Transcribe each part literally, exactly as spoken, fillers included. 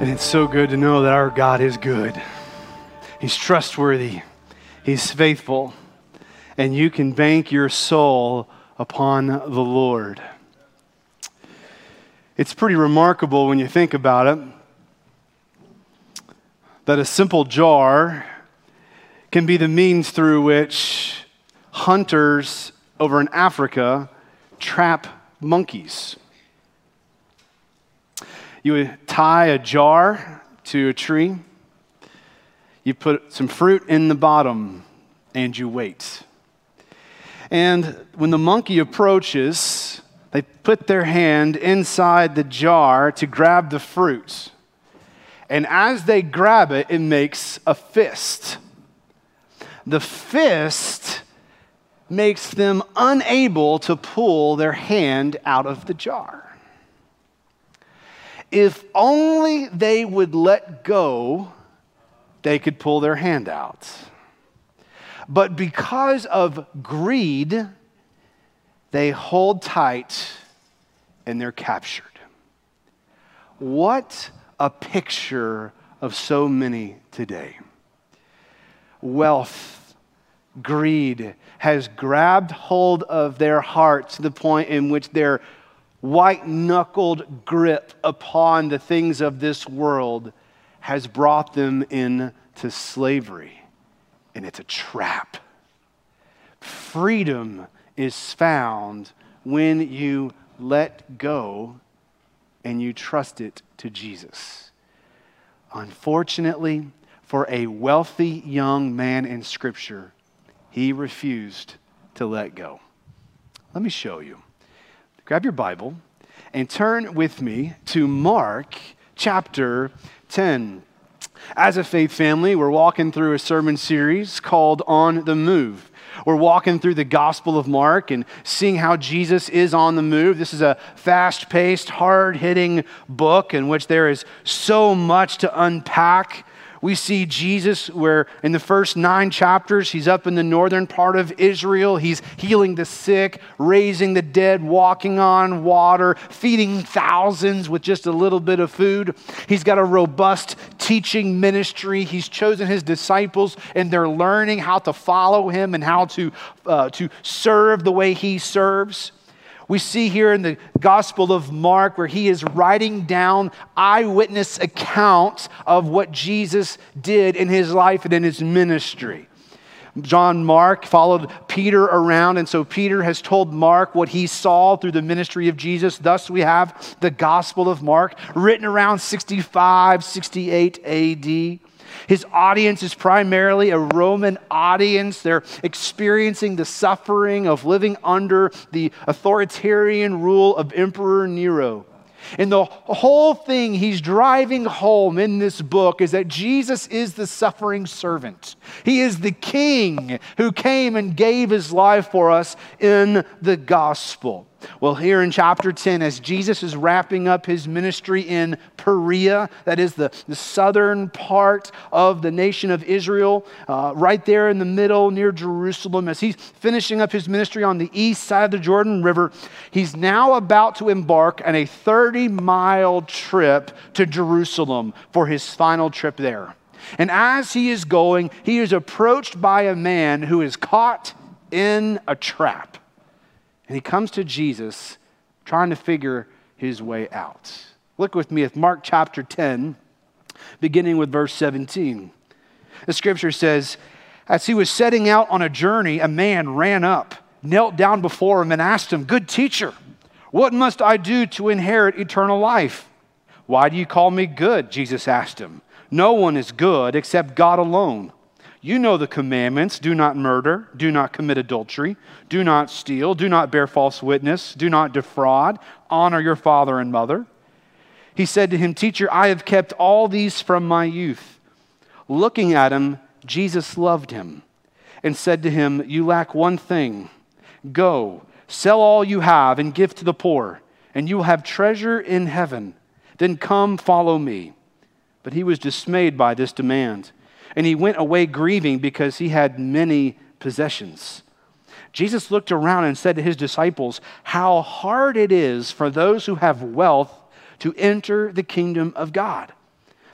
And it's so good to know that our God is good. He's trustworthy. He's faithful. And you can bank your soul upon the Lord. It's pretty remarkable when you think about it that a simple jar can be the means through which hunters over in Africa trap monkeys. You would tie a jar to a tree, you put some fruit in the bottom, and you wait. And when the monkey approaches, they put their hand inside the jar to grab the fruit. And as they grab it, it makes a fist. The fist makes them unable to pull their hand out of the jar. If only they would let go, they could pull their hand out. But because of greed, they hold tight and they're captured. What a picture of so many today. Wealth, greed has grabbed hold of their hearts to the point in which they're white-knuckled grip upon the things of this world has brought them into slavery. And it's a trap. Freedom is found when you let go and you trust it to Jesus. Unfortunately, for a wealthy young man in Scripture, he refused to let go. Let me show you. Grab your Bible and turn with me to Mark chapter ten. As a faith family, we're walking through a sermon series called On the Move. We're walking through the Gospel of Mark and seeing how Jesus is on the move. This is a fast-paced, hard-hitting book in which there is so much to unpack. We see Jesus where in the first nine chapters, he's up in the northern part of Israel. He's healing the sick, raising the dead, walking on water, feeding thousands with just a little bit of food. He's got a robust teaching ministry. He's chosen his disciples and they're learning how to follow him and how to, uh, to serve the way he serves. We see here in the Gospel of Mark where he is writing down eyewitness accounts of what Jesus did in his life and in his ministry. John Mark followed Peter around, and so Peter has told Mark what he saw through the ministry of Jesus. Thus we have the Gospel of Mark, written around sixty-five, sixty-eight A D. His audience is primarily a Roman audience. They're experiencing the suffering of living under the authoritarian rule of Emperor Nero. And the whole thing he's driving home in this book is that Jesus is the suffering servant. He is the king who came and gave his life for us in the gospel. Well, here in chapter ten, as Jesus is wrapping up his ministry in Perea, that is the, the southern part of the nation of Israel, uh, right there in the middle near Jerusalem, as he's finishing up his ministry on the east side of the Jordan River, he's now about to embark on a thirty-mile trip to Jerusalem for his final trip there. And as he is going, he is approached by a man who is caught in a trap. And he comes to Jesus trying to figure his way out. Look with me at Mark chapter ten, beginning with verse seventeen. The scripture says, as he was setting out on a journey, a man ran up, knelt down before him and asked him, "Good teacher, what must I do to inherit eternal life?" "Why do you call me good?" Jesus asked him. "No one is good except God alone. You know the commandments: do not murder, do not commit adultery, do not steal, do not bear false witness, do not defraud, honor your father and mother." He said to him, "Teacher, I have kept all these from my youth." Looking at him, Jesus loved him and said to him, "You lack one thing. Go, sell all you have and give to the poor, and you will have treasure in heaven. Then come, follow me." But he was dismayed by this demand, and he went away grieving because he had many possessions. Jesus looked around and said to his disciples, "How hard it is for those who have wealth to enter the kingdom of God.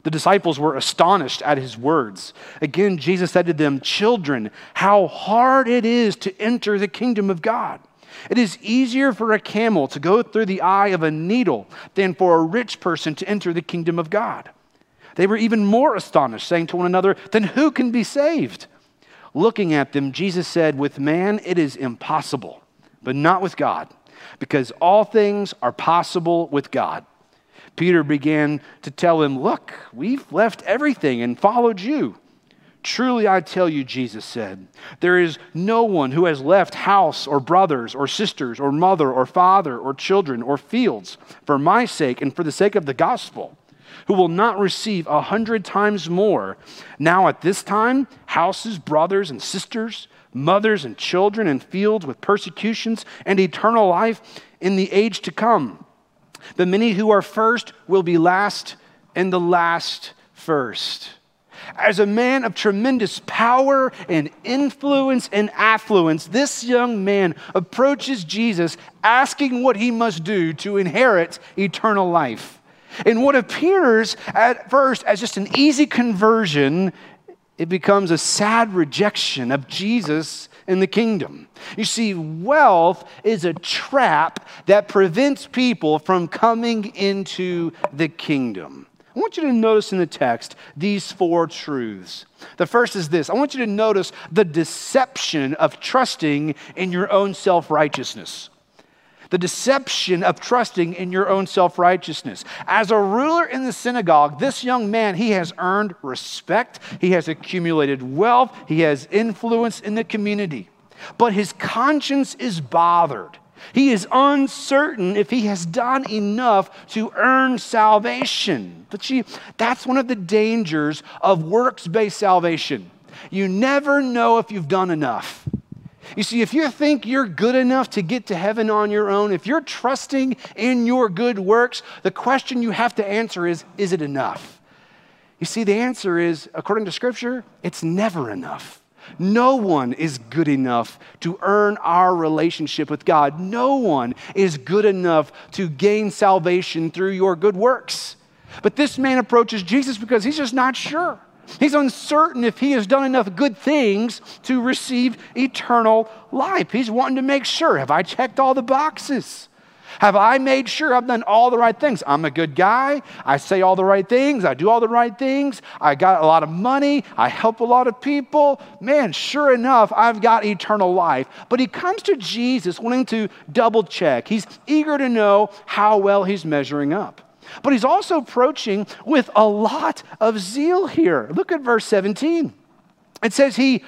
The disciples were astonished at his words. Again, Jesus said to them, "Children, how hard it is to enter the kingdom of God. It is easier for a camel to go through the eye of a needle than for a rich person to enter the kingdom of God." They were even more astonished, saying to one another, "Then who can be saved?" Looking at them, Jesus said, "With man it is impossible, but not with God, because all things are possible with God." Peter began to tell him, "Look, we've left everything and followed you." "Truly I tell you," Jesus said, "there is no one who has left house or brothers or sisters or mother or father or children or fields for my sake and for the sake of the gospel, who will not receive a hundred times more now at this time, houses, brothers and sisters, mothers and children and fields with persecutions and eternal life in the age to come. The many who are first will be last, and the last first." As a man of tremendous power and influence and affluence, this young man approaches Jesus asking what he must do to inherit eternal life. In what appears at first as just an easy conversion, it becomes a sad rejection of Jesus in the kingdom. You see, wealth is a trap that prevents people from coming into the kingdom. I want you to notice in the text these four truths. The first is this. I want you to notice the deception of trusting in your own self-righteousness. The deception of trusting in your own self-righteousness. As a ruler in the synagogue, this young man, he has earned respect. He has accumulated wealth. He has influence in the community. But his conscience is bothered. He is uncertain if he has done enough to earn salvation. But see, that's one of the dangers of works-based salvation. You never know if you've done enough. You see, if you think you're good enough to get to heaven on your own, if you're trusting in your good works, the question you have to answer is, is it enough? You see, the answer is, according to Scripture, it's never enough. No one is good enough to earn our relationship with God. No one is good enough to gain salvation through your good works. But this man approaches Jesus because he's just not sure. He's uncertain if he has done enough good things to receive eternal life. He's wanting to make sure, have I checked all the boxes? Have I made sure I've done all the right things? I'm a good guy. I say all the right things. I do all the right things. I got a lot of money. I help a lot of people. Man, sure enough, I've got eternal life. But he comes to Jesus wanting to double check. He's eager to know how well he's measuring up. But he's also approaching with a lot of zeal here. Look at verse seventeen. It says he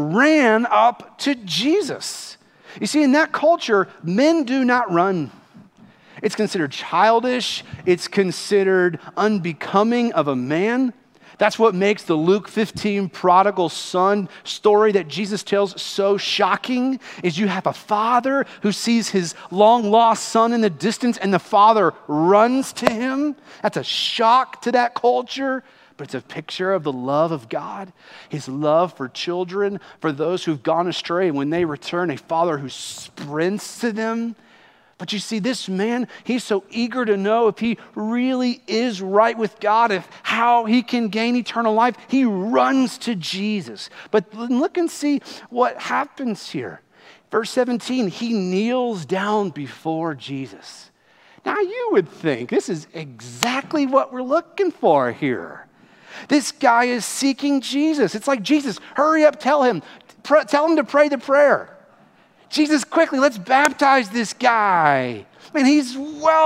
ran up to Jesus. You see, in that culture, men do not run. It's considered childish. It's considered unbecoming of a man. That's what makes the Luke fifteen prodigal son story that Jesus tells so shocking, is you have a father who sees his long-lost son in the distance and the father runs to him. That's a shock to that culture, but it's a picture of the love of God, his love for children, for those who've gone astray. When they return, a father who sprints to them. But you see, this man, he's so eager to know if he really is right with God, if how he can gain eternal life. He runs to Jesus. But look and see what happens here. Verse seventeen, he kneels down before Jesus. Now you would think this is exactly what we're looking for here. This guy is seeking Jesus. It's like, Jesus, hurry up, tell him, pr- tell him to pray the prayer. Jesus, quickly, let's baptize this guy. Man, he's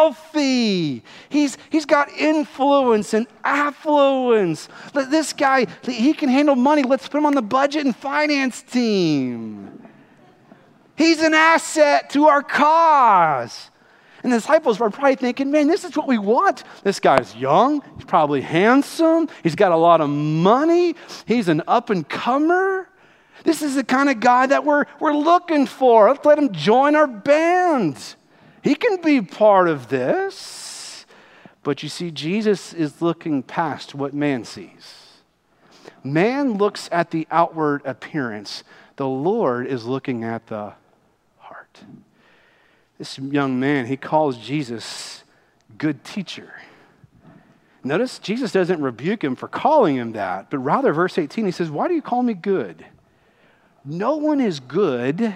wealthy. He's, he's got influence and affluence. This guy, he can handle money. Let's put him on the budget and finance team. He's an asset to our cause. And the disciples were probably thinking, man, this is what we want. This guy's young. He's probably handsome. He's got a lot of money. He's an up-and-comer. This is the kind of guy that we're, we're looking for. Let's let him join our band. He can be part of this. But you see, Jesus is looking past what man sees. Man looks at the outward appearance. The Lord is looking at the heart. This young man, he calls Jesus good teacher. Notice Jesus doesn't rebuke him for calling him that, but rather, verse eighteen, he says, why do you call me good? No one is good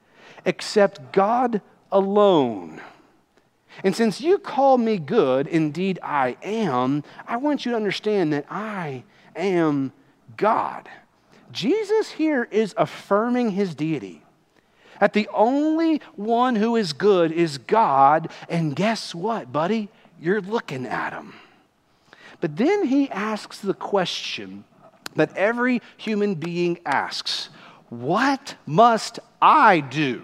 except God alone. And since you call me good, indeed I am, I want you to understand that I am God. Jesus here is affirming his deity. That the only one who is good is God, and guess what, buddy? You're looking at him. But then he asks the question that every human being asks, what must I do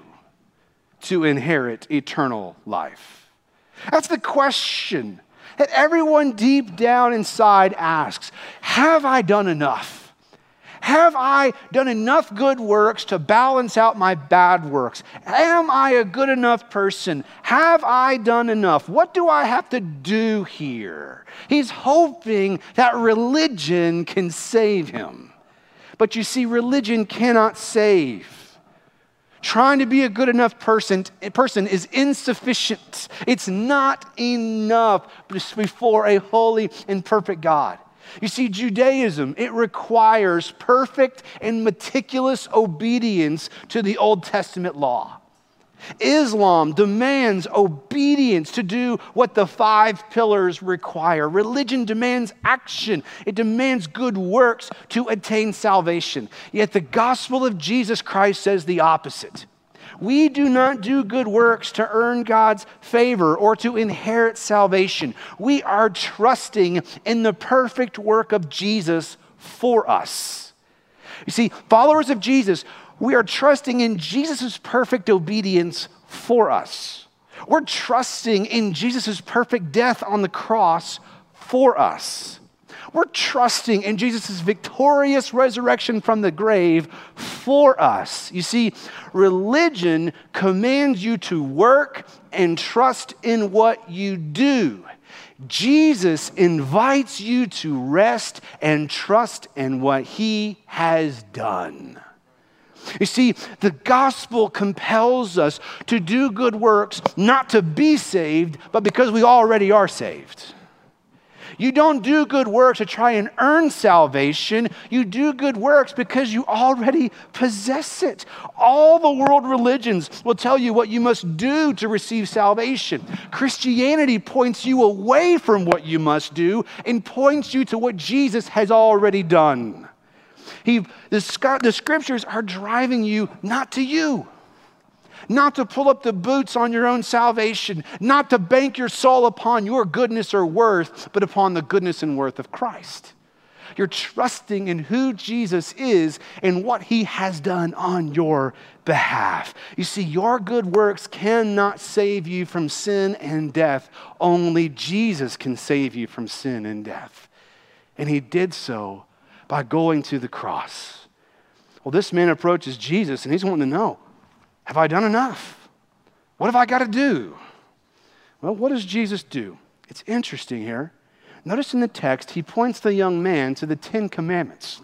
to inherit eternal life? That's the question that everyone deep down inside asks. Have I done enough? Have I done enough good works to balance out my bad works? Am I a good enough person? Have I done enough? What do I have to do here? He's hoping that religion can save him. But you see, religion cannot save. Trying to be a good enough person, person is insufficient. It's not enough before a holy and perfect God. You see, Judaism, it requires perfect and meticulous obedience to the Old Testament law. Islam demands obedience to do what the five pillars require. Religion demands action. It demands good works to attain salvation. Yet the gospel of Jesus Christ says the opposite. We do not do good works to earn God's favor or to inherit salvation. We are trusting in the perfect work of Jesus for us. You see, followers of Jesus, we are trusting in Jesus' perfect obedience for us. We're trusting in Jesus' perfect death on the cross for us. We're trusting in Jesus' victorious resurrection from the grave for us. You see, religion commands you to work and trust in what you do. Jesus invites you to rest and trust in what he has done. You see, the gospel compels us to do good works, not to be saved, but because we already are saved. You don't do good works to try and earn salvation. You do good works because you already possess it. All the world religions will tell you what you must do to receive salvation. Christianity points you away from what you must do and points you to what Jesus has already done. He, the, the scriptures are driving you not to you. Not to pull up the boots on your own salvation, not to bank your soul upon your goodness or worth, but upon the goodness and worth of Christ. You're trusting in who Jesus is and what he has done on your behalf. You see, your good works cannot save you from sin and death. Only Jesus can save you from sin and death. And he did so by going to the cross. Well, this man approaches Jesus and he's wanting to know, have I done enough? What have I got to do? Well, what does Jesus do? It's interesting here. Notice in the text, he points the young man to the Ten Commandments.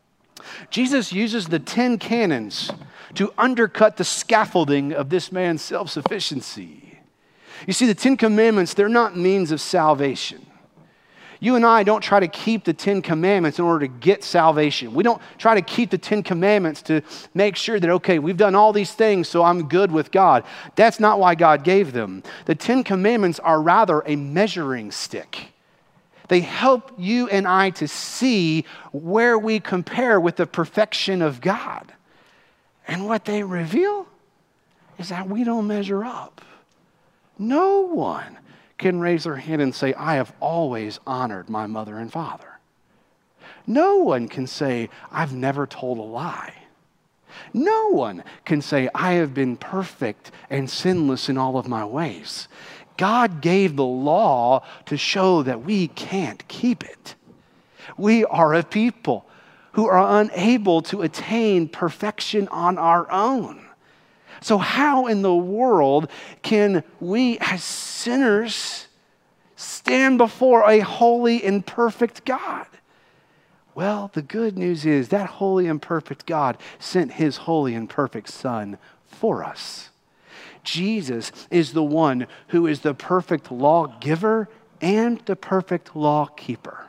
Jesus uses the Ten Canons to undercut the scaffolding of this man's self-sufficiency. You see, the Ten Commandments, they're not means of salvation. You and I don't try to keep the Ten Commandments in order to get salvation. We don't try to keep the Ten Commandments to make sure that, okay, we've done all these things, so I'm good with God. That's not why God gave them. The Ten Commandments are rather a measuring stick. They help you and I to see where we compare with the perfection of God. And what they reveal is that we don't measure up. No one can raise their hand and say, I have always honored my mother and father. No one can say, I've never told a lie. No one can say, I have been perfect and sinless in all of my ways. God gave the law to show that we can't keep it. We are a people who are unable to attain perfection on our own. So how in the world can we as sinners stand before a holy and perfect God? Well, the good news is that holy and perfect God sent his holy and perfect Son for us. Jesus is the one who is the perfect lawgiver and the perfect law keeper.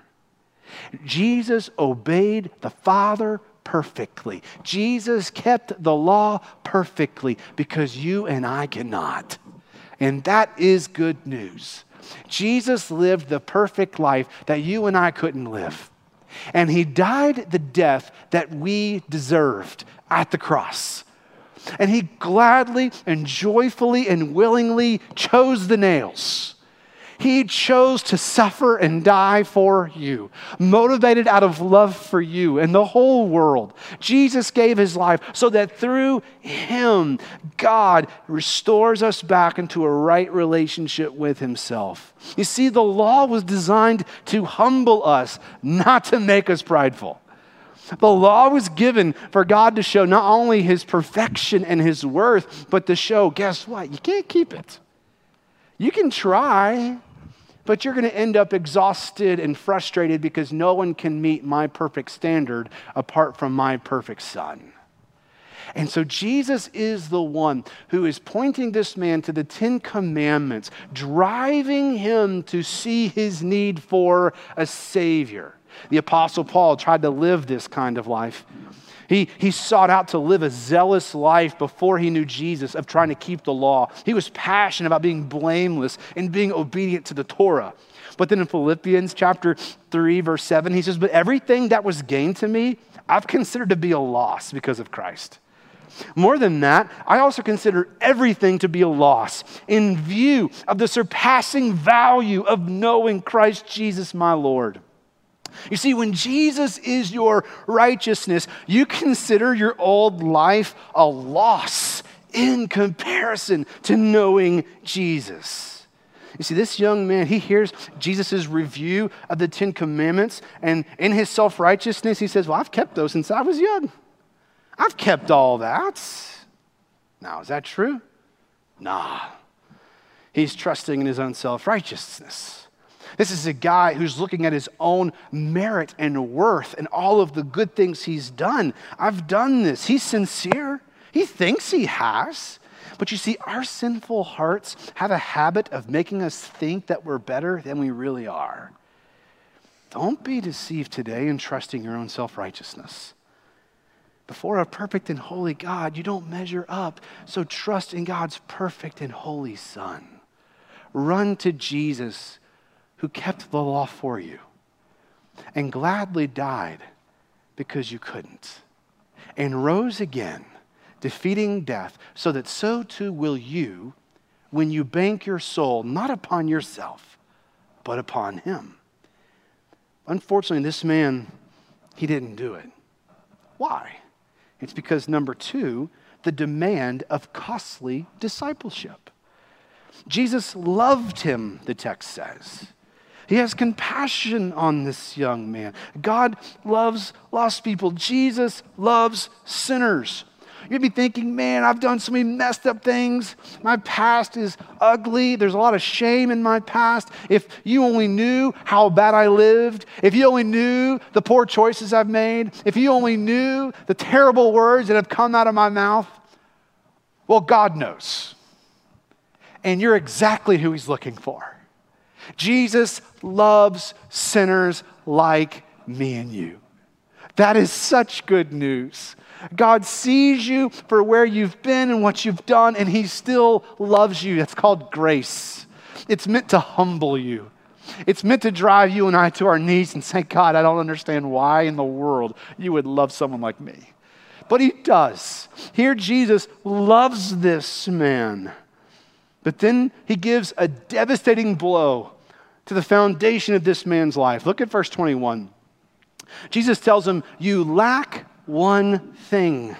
Jesus obeyed the Father perfectly. Jesus kept the law perfectly because you and I cannot. And that is good news. Jesus lived the perfect life that you and I couldn't live. And he died the death that we deserved at the cross. And he gladly and joyfully and willingly chose the nails. He chose to suffer and die for you, motivated out of love for you and the whole world. Jesus gave his life so that through him, God restores us back into a right relationship with himself. You see, the law was designed to humble us, not to make us prideful. The law was given for God to show not only his perfection and his worth, but to show, guess what? You can't keep it. You can try, but you're going to end up exhausted and frustrated because no one can meet my perfect standard apart from my perfect Son. And so Jesus is the one who is pointing this man to the Ten Commandments, driving him to see his need for a Savior. The Apostle Paul tried to live this kind of life. He, he sought out to live a zealous life before he knew Jesus of trying to keep the law. He was passionate about being blameless and being obedient to the Torah. But then in Philippians chapter three, verse seven, he says, but everything that was gained to me, I've considered to be a loss because of Christ. More than that, I also consider everything to be a loss in view of the surpassing value of knowing Christ Jesus my Lord. You see, when Jesus is your righteousness, you consider your old life a loss in comparison to knowing Jesus. You see, this young man, he hears Jesus' review of the Ten Commandments, and in his self-righteousness, he says, well, I've kept those since I was young. I've kept all that. Now, is that true? Nah. He's trusting in his own self-righteousness. This is a guy who's looking at his own merit and worth and all of the good things he's done. I've done this. He's sincere. He thinks he has. But you see, our sinful hearts have a habit of making us think that we're better than we really are. Don't be deceived today in trusting your own self-righteousness. Before a perfect and holy God, you don't measure up. So trust in God's perfect and holy Son. Run to Jesus, who kept the law for you and gladly died because you couldn't, and rose again, defeating death, so that so too will you when you bank your soul not upon yourself, but upon him. Unfortunately, this man, he didn't do it. Why? It's because, number two, the demand of costly discipleship. Jesus loved him, the text says. He has compassion on this young man. God loves lost people. Jesus loves sinners. You'd be thinking, man, I've done so many messed up things. My past is ugly. There's a lot of shame in my past. If you only knew how bad I lived, if you only knew the poor choices I've made, if you only knew the terrible words that have come out of my mouth, well, God knows. And you're exactly who he's looking for. Jesus loves sinners like me and you. That is such good news. God sees you for where you've been and what you've done, and he still loves you. That's called grace. It's meant to humble you. It's meant to drive you and I to our knees and say, God, I don't understand why in the world you would love someone like me. But he does. Here Jesus loves this man. But then he gives a devastating blow to the foundation of this man's life. Look at verse twenty-one. Jesus tells him, you lack one thing.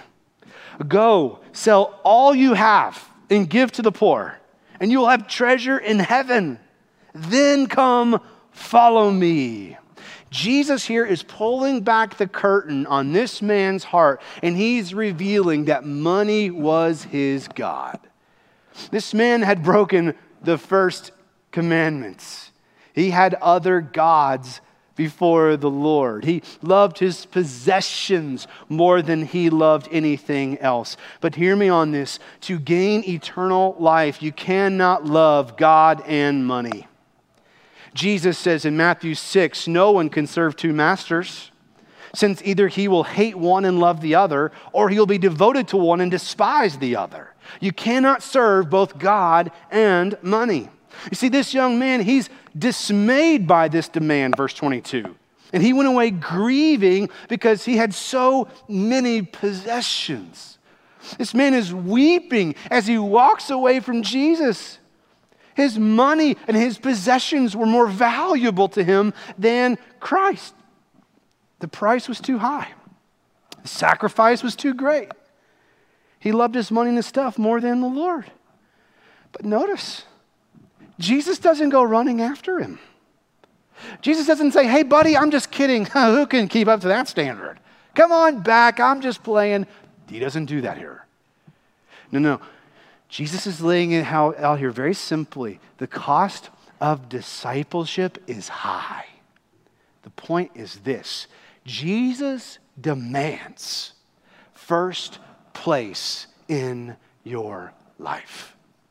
Go, sell all you have and give to the poor, and you will have treasure in heaven. Then come, follow me. Jesus here is pulling back the curtain on this man's heart, and he's revealing that money was his God. This man had broken the first commandments. He had other gods before the Lord. He loved his possessions more than he loved anything else. But hear me on this. To gain eternal life, you cannot love God and money. Jesus says in Matthew six, no one can serve two masters, since either he will hate one and love the other, or he'll be devoted to one and despise the other. You cannot serve both God and money. You see, this young man, he's dismayed by this demand, verse twenty-two. And he went away grieving because he had so many possessions. This man is weeping as he walks away from Jesus. His money and his possessions were more valuable to him than Christ. The price was too high. The sacrifice was too great. He loved his money and his stuff more than the Lord. But notice, Jesus doesn't go running after him. Jesus doesn't say, hey, buddy, I'm just kidding. Who can keep up to that standard? Come on back. I'm just playing. He doesn't do that here. No, no. Jesus is laying it out here very simply. The cost of discipleship is high. The point is this. Jesus demands first place in your life.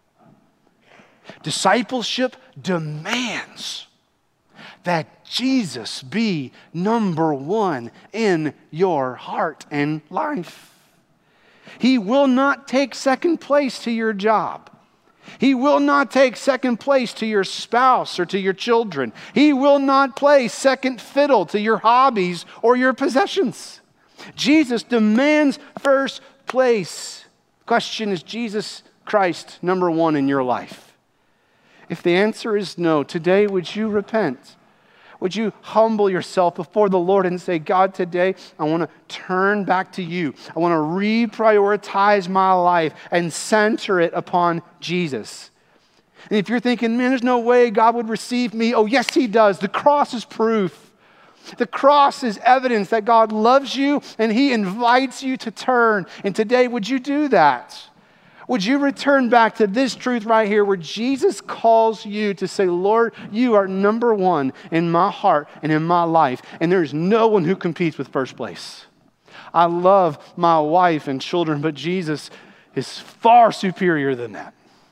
Discipleship demands that Jesus be number one in your heart and life. He will not take second place to your job. He will not take second place to your spouse or to your children. He will not play second fiddle to your hobbies or your possessions. Jesus demands first place. Question, is Jesus Christ number one in your life? If the answer is no, today would you repent? Would you humble yourself before the Lord and say, God, today I want to turn back to you. I want to reprioritize my life and center it upon Jesus. And if you're thinking, man, there's no way God would receive me. Oh, yes, he does. The cross is proof. The cross is evidence that God loves you and he invites you to turn. And today, would you do that? Would you return back to this truth right here where Jesus calls you to say, Lord, you are number one in my heart and in my life, and there's no one who competes with first place. I love my wife and children, but Jesus is far superior than that.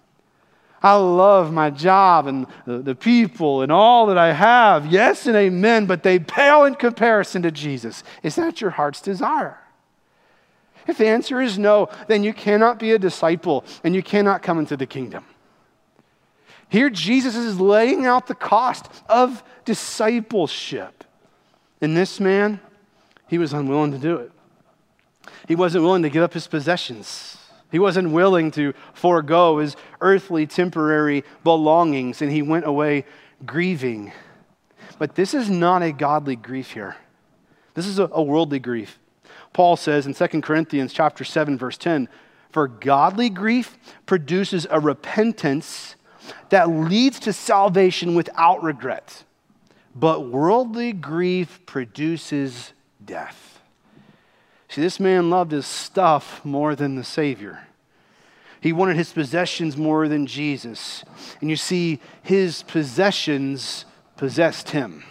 I love my job and the, the people and all that I have. Yes and amen, but they pale in comparison to Jesus. Is that your heart's desire? If the answer is no, then you cannot be a disciple and you cannot come into the kingdom. Here Jesus is laying out the cost of discipleship. And this man, he was unwilling to do it. He wasn't willing to give up his possessions. He wasn't willing to forego his earthly temporary belongings, and he went away grieving. But this is not a godly grief here. This is a, a worldly grief. Paul says in Second Corinthians chapter seven, verse ten, for godly grief produces a repentance that leads to salvation without regret. But worldly grief produces death. See, this man loved his stuff more than the Savior. He wanted his possessions more than Jesus. And you see, his possessions possessed him.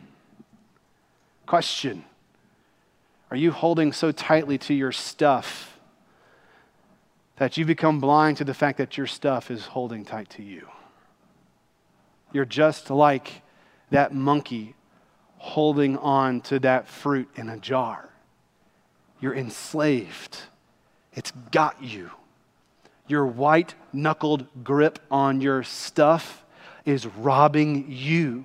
Question. Are you holding so tightly to your stuff that you become blind to the fact that your stuff is holding tight to you? You're just like that monkey holding on to that fruit in a jar. You're enslaved. It's got you. Your white-knuckled grip on your stuff is robbing you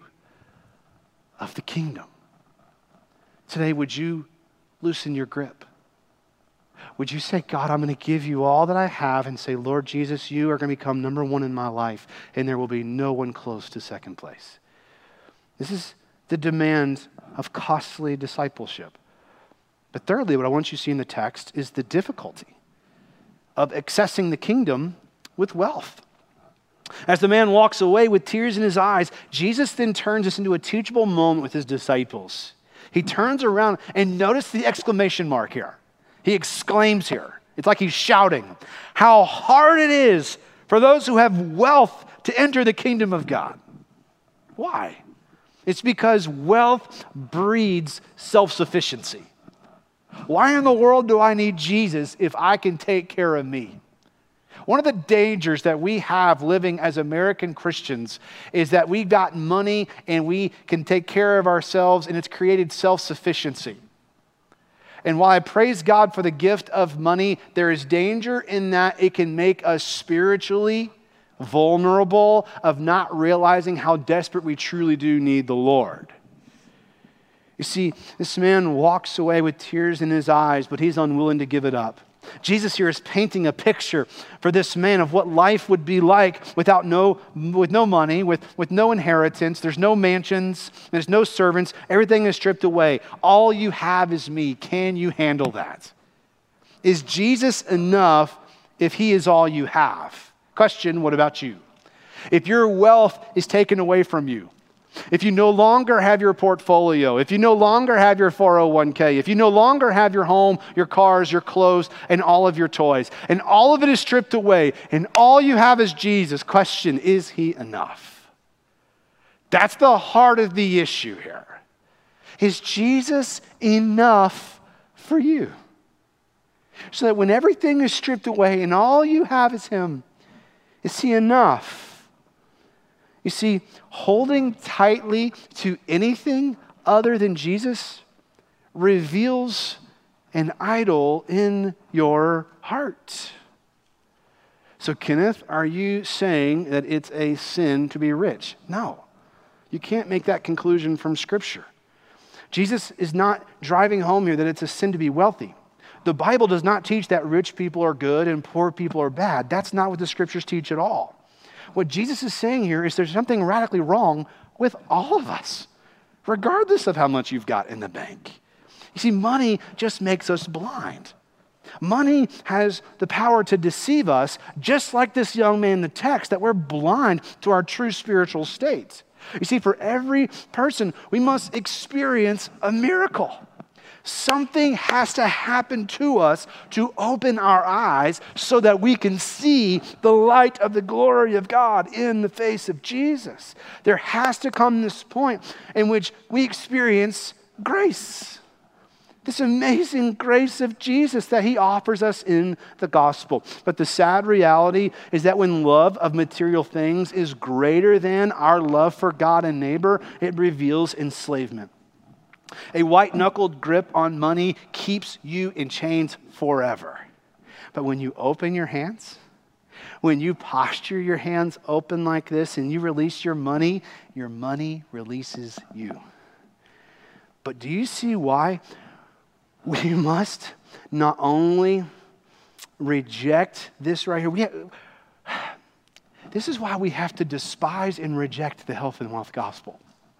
of the kingdom. Today, would you loosen your grip? Would you say, God, I'm going to give you all that I have and say, Lord Jesus, you are going to become number one in my life and there will be no one close to second place. This is the demand of costly discipleship. But thirdly, what I want you to see in the text is the difficulty of accessing the kingdom with wealth. As the man walks away with tears in his eyes, Jesus then turns this into a teachable moment with his disciples. He turns around and notice the exclamation mark here. He exclaims here. It's like he's shouting how hard it is for those who have wealth to enter the kingdom of God. Why? It's because wealth breeds 'Why in the world do I need Jesus if I can take care of me? One of the dangers that we have living as American Christians is that we've got money and we can take care of ourselves, and it's created self-sufficiency. And while I praise God for the gift of money, there is danger in that it can make us spiritually vulnerable of not realizing how desperate we truly do need the Lord. You see, this man walks away with tears in his eyes, but he's unwilling to give it up. Jesus here is painting a picture for this man of what life would be like without no, with no money, with, with no inheritance. There's no mansions, there's no servants. Everything is stripped away. All you have is me. Can you handle that? Is Jesus enough if he is all you have? Question, what about you? If your wealth is taken away from you, if you no longer have your portfolio, if you no longer have your four oh one k, if you no longer have your home, your cars, your clothes, and all of your toys, and all of it is stripped away, and all you have is Jesus, question, is he enough? That's the heart of the issue here. Is Jesus enough for you? So that when everything is stripped away and all you have is him, is he enough? You see, holding tightly to anything other than Jesus reveals an idol in your heart. So, Kenneth, are you saying that it's a sin to be rich? No. You can't make that conclusion from Scripture. Jesus is not driving home here that it's a sin to be wealthy. The Bible does not teach that rich people are good and poor people are bad. That's not what the Scriptures teach at all. What Jesus is saying here is there's something radically wrong with all of us, regardless of how much you've got in the bank. You see, money just makes us blind. Money has the power to deceive us, just like this young man in the text, that we're blind to our true spiritual state. You see, for every person, we must experience a miracle. Something has to happen to us to open our eyes so that we can see the light of the glory of God in the face of Jesus. There has to come this point in which we experience grace. This amazing grace of Jesus that he offers us in the gospel. But the sad reality is that when love of material things is greater than our love for God and neighbor, it reveals enslavement. A white-knuckled grip on money keeps you in chains forever. But when you open your hands, when you posture your hands open like this and you release your money, your money releases you. But do you see why we must not only reject this right here? We have, this is why we have to despise and reject the health and wealth gospel.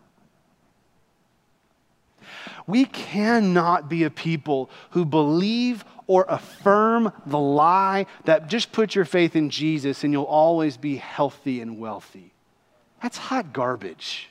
We cannot be a people who believe or affirm the lie that just put your faith in Jesus and you'll always be healthy and wealthy. That's hot garbage.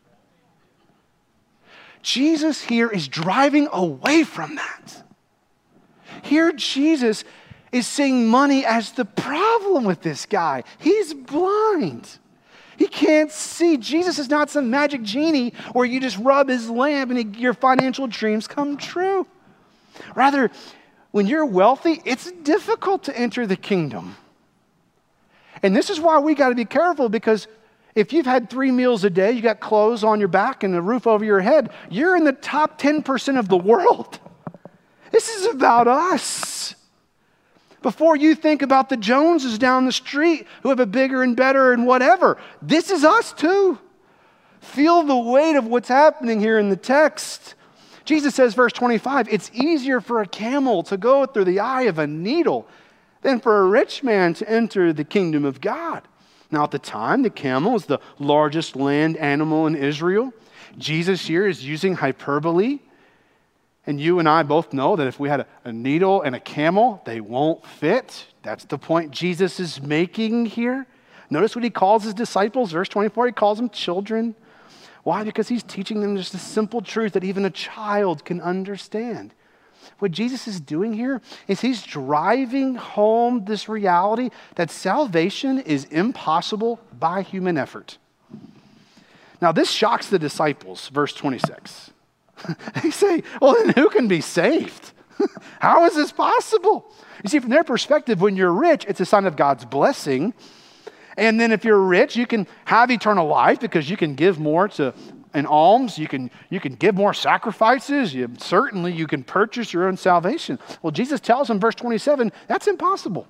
Jesus here is driving away from that. Here Jesus is seeing money as the problem with this guy. He's blind. He can't see. Jesus is not some magic genie where you just rub his lamp and he, your financial dreams come true. Rather, when you're wealthy, it's difficult to enter the kingdom. And this is why we got to be careful, because if you've had three meals a day, you got clothes on your back and a roof over your head, you're in the top ten percent of the world. This is about us. Before you think about the Joneses down the street who have a bigger and better and whatever, this is us too. Feel the weight of what's happening here in the text. Jesus says, verse twenty-five, it's easier for a camel to go through the eye of a needle than for a rich man to enter the kingdom of God. Now at the time, the camel was the largest land animal in Israel. Jesus here is using hyperbole. And you and I both know that if we had a, a needle and a camel, they won't fit. That's the point Jesus is making here. Notice what he calls his disciples. Verse twenty-four, he calls them children. Why? Because he's teaching them just a simple truth that even a child can understand. What Jesus is doing here is he's driving home this reality that salvation is impossible by human effort. Now, this shocks the disciples, verse twenty-six. They say, well, then who can be saved? How is this possible? You see, from their perspective, when you're rich, it's a sign of God's blessing. And then if you're rich, you can have eternal life because you can give more to an alms. You can, you can give more sacrifices. You, certainly, you can purchase your own salvation. Well, Jesus tells in verse twenty-seven, that's impossible.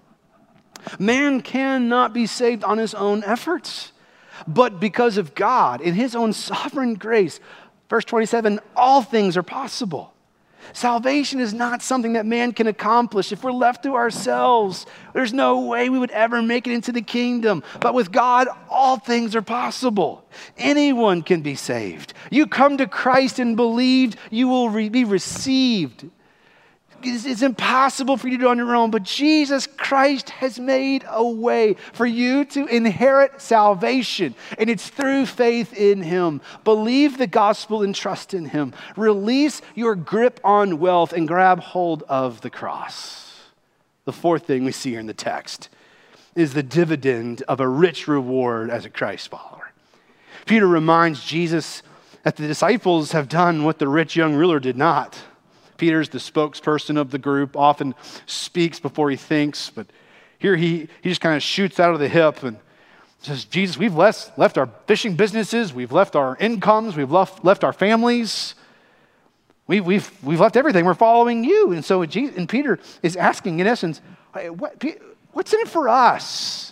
Man cannot be saved on his own efforts, but because of God, in his own sovereign grace, verse twenty-seven, all things are possible. Salvation is not something that man can accomplish. If we're left to ourselves, there's no way we would ever make it into the kingdom. But with God, all things are possible. Anyone can be saved. You come to Christ and believed, you will re- be received. It's, it's impossible for you to do on your own, but Jesus Christ has made a way for you to inherit salvation, and it's through faith in him. Believe the gospel and trust in him. Release your grip on wealth and grab hold of the cross. The fourth thing we see here in the text is the dividend of a rich reward as a Christ follower. Peter reminds Jesus that the disciples have done what the rich young ruler did not. Peter's the spokesperson of the group, often speaks before he thinks, but here he, he just kind of shoots out of the hip and says, Jesus, we've left, left our fishing businesses, we've left our incomes, we've left, left our families, we, we've, we've left everything, we're following you. And so Jesus, and Peter is asking, in essence, hey, what, what's in it for us?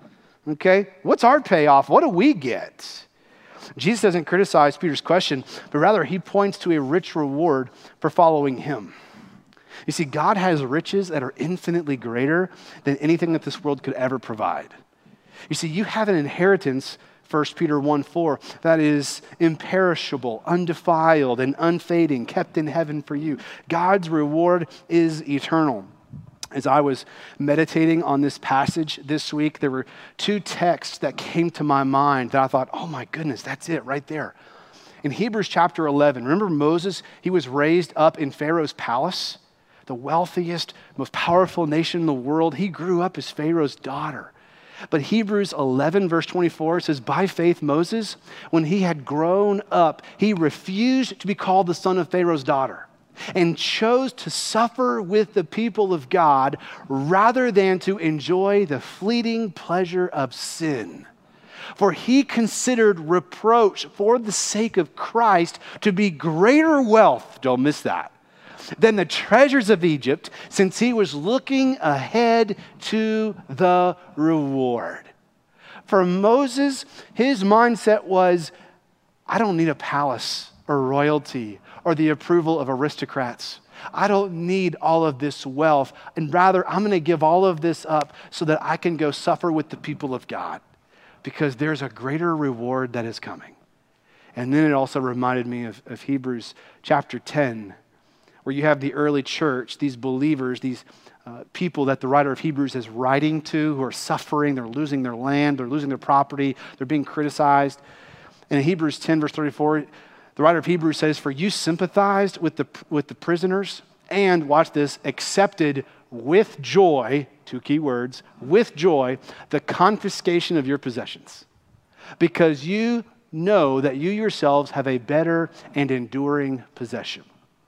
Okay, what's our payoff? What do we get? Jesus doesn't criticize Peter's question, but rather he points to a rich reward for following him. You see, God has riches that are infinitely greater than anything that this world could ever provide. You see, you have an inheritance, First Peter one four, that is imperishable, undefiled, and unfading, kept in heaven for you. God's reward is eternal. As I was meditating on this passage this week, there were two texts that came to my mind that I thought, oh my goodness, that's it right there. In Hebrews chapter eleven, remember Moses? He was raised up in Pharaoh's palace, the wealthiest, most powerful nation in the world. He grew up as Pharaoh's daughter. But Hebrews eleven verse twenty-four says, by faith Moses, when he had grown up, he refused to be called the son of Pharaoh's daughter, and chose to suffer with the people of God rather than to enjoy the fleeting pleasure of sin. For he considered reproach for the sake of Christ to be greater wealth, don't miss that, than the treasures of Egypt, since he was looking ahead to the reward. For Moses, his mindset was, I don't need a palace or royalty or the approval of aristocrats. I don't need all of this wealth, and rather I'm going to give all of this up so that I can go suffer with the people of God, because there's a greater reward that is coming. And then it also reminded me of, of Hebrews chapter ten, where you have the early church, these believers, these uh, people that the writer of Hebrews is writing to, who are suffering, they're losing their land, they're losing their property, they're being criticized. And in Hebrews ten verse thirty-four, the writer of Hebrews says, for you sympathized with the, with the prisoners and, watch this, accepted with joy, two key words, with joy, the confiscation of your possessions, because you know that you yourselves have a better and enduring possession.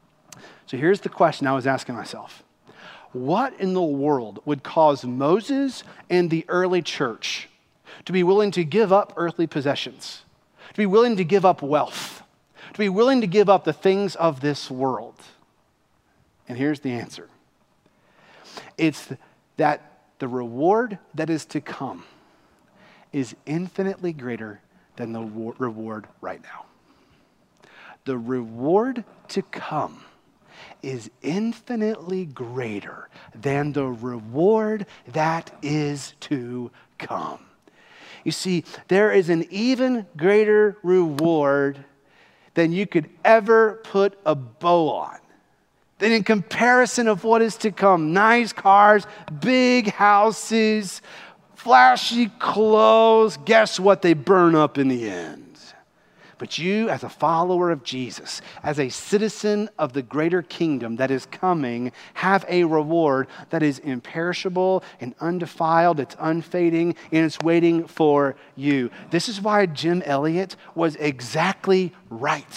So here's the question I was asking myself. What in the world would cause Moses and the early church to be willing to give up earthly possessions, to be willing to give up wealth, to be willing to give up the things of this world? And here's the answer. It's that the reward that is to come is infinitely greater than the reward right now. The reward to come is infinitely greater than the reward that is to come. You see, there is an even greater reward than you could ever put a bow on. Then in comparison of what is to come, nice cars, big houses, flashy clothes, guess what? They burn up in the end. But you, as a follower of Jesus, as a citizen of the greater kingdom that is coming, have a reward that is imperishable and undefiled, it's unfading, and it's waiting for you. This is why Jim Elliot was exactly right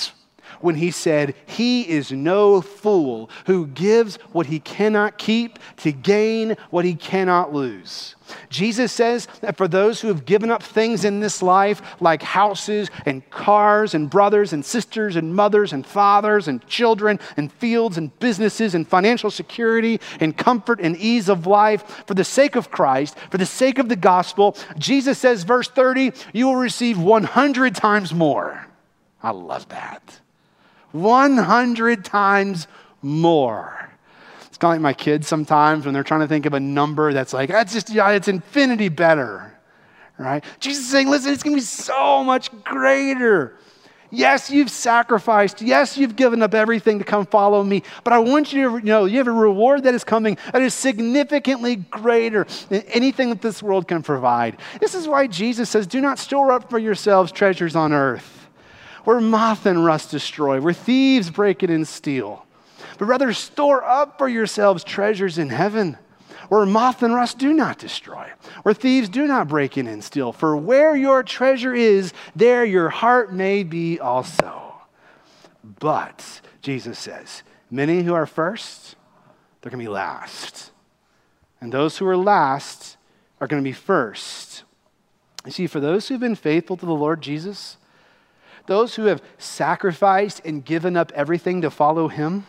when he said, "He is no fool who gives what he cannot keep to gain what he cannot lose." Jesus says that for those who have given up things in this life, like houses and cars and brothers and sisters and mothers and fathers and children and fields and businesses and financial security and comfort and ease of life, for the sake of Christ, for the sake of the gospel, Jesus says, verse thirty, you will receive one hundred times more. I love that. one hundred times more. It's kind of like my kids sometimes when they're trying to think of a number that's like, that's just, yeah, it's infinity better, right? Jesus is saying, listen, it's going to be so much greater. Yes, you've sacrificed. Yes, you've given up everything to come follow me. But I want you to know you have a reward that is coming that is significantly greater than anything that this world can provide. This is why Jesus says, do not store up for yourselves treasures on earth, where moth and rust destroy, where thieves break in and steal. But rather store up for yourselves treasures in heaven, where moth and rust do not destroy, where thieves do not break in and steal. For where your treasure is, there your heart may be also. But, Jesus says, many who are first, they're going to be last. And those who are last are going to be first. You see, for those who've been faithful to the Lord Jesus, those who have sacrificed and given up everything to follow him,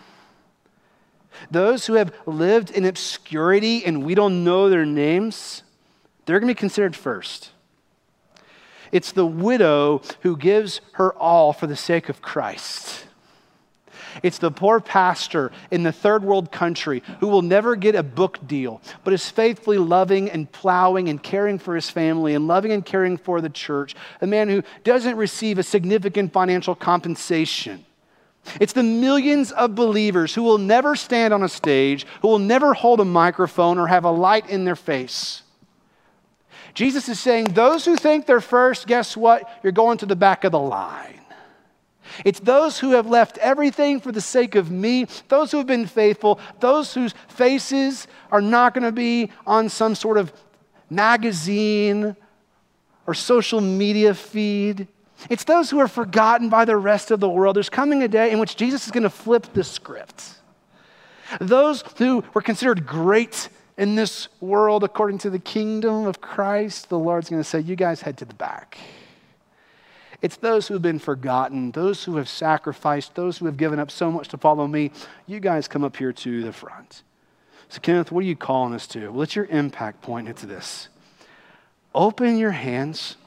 those who have lived in obscurity and we don't know their names, they're going to be considered first. It's the widow who gives her all for the sake of Christ. It's the poor pastor in the third world country who will never get a book deal, but is faithfully loving and plowing and caring for his family and loving and caring for the church. A man who doesn't receive a significant financial compensation. It's the millions of believers who will never stand on a stage, who will never hold a microphone or have a light in their face. Jesus is saying, those who think they're first, guess what? You're going to the back of the line. It's those who have left everything for the sake of me, those who have been faithful, those whose faces are not going to be on some sort of magazine or social media feed. It's those who are forgotten by the rest of the world. There's coming a day in which Jesus is going to flip the script. Those who were considered great in this world according to the kingdom of Christ, the Lord's going to say, you guys head to the back. It's those who have been forgotten, those who have sacrificed, those who have given up so much to follow me. You guys come up here to the front. So Kenneth, what are you calling us to? Well, it's your impact point. It's this. Open your hands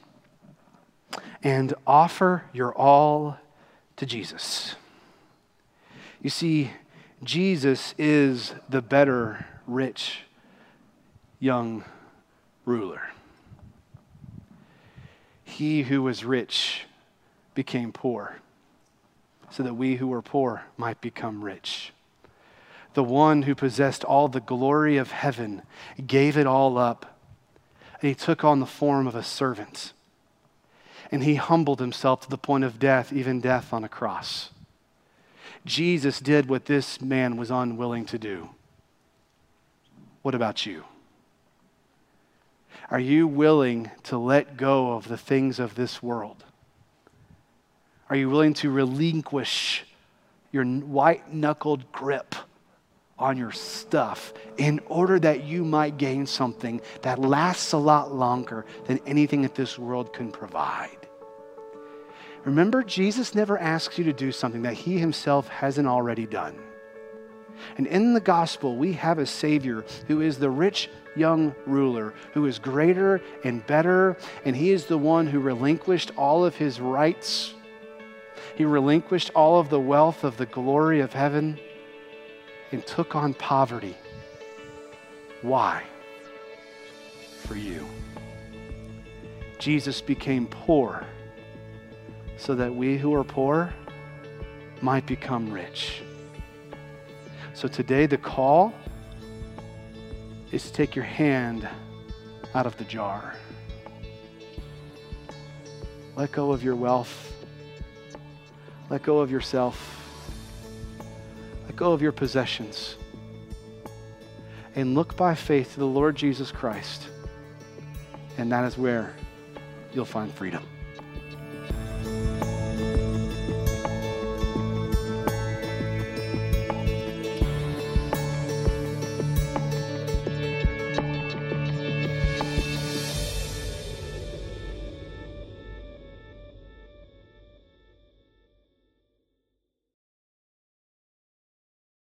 and offer your all to Jesus. You see, Jesus is the better rich young ruler. He who was rich became poor, so that we who were poor might become rich. The one who possessed all the glory of heaven gave it all up, and he took on the form of a servant. And he humbled himself to the point of death, even death on a cross. Jesus did what this man was unwilling to do. What about you? Are you willing to let go of the things of this world? Are you willing to relinquish your white-knuckled grip on your stuff in order that you might gain something that lasts a lot longer than anything that this world can provide? Remember, Jesus never asks you to do something that he himself hasn't already done. And in the gospel, we have a Savior who is the rich young ruler, who is greater and better, and he is the one who relinquished all of his rights. He relinquished all of the wealth of the glory of heaven and took on poverty. Why? For you. Jesus became poor so that we who are poor might become rich. So today the call is to take your hand out of the jar. Let go of your wealth. Let go of yourself. Let go of your possessions. And look by faith to the Lord Jesus Christ. And that is where you'll find freedom.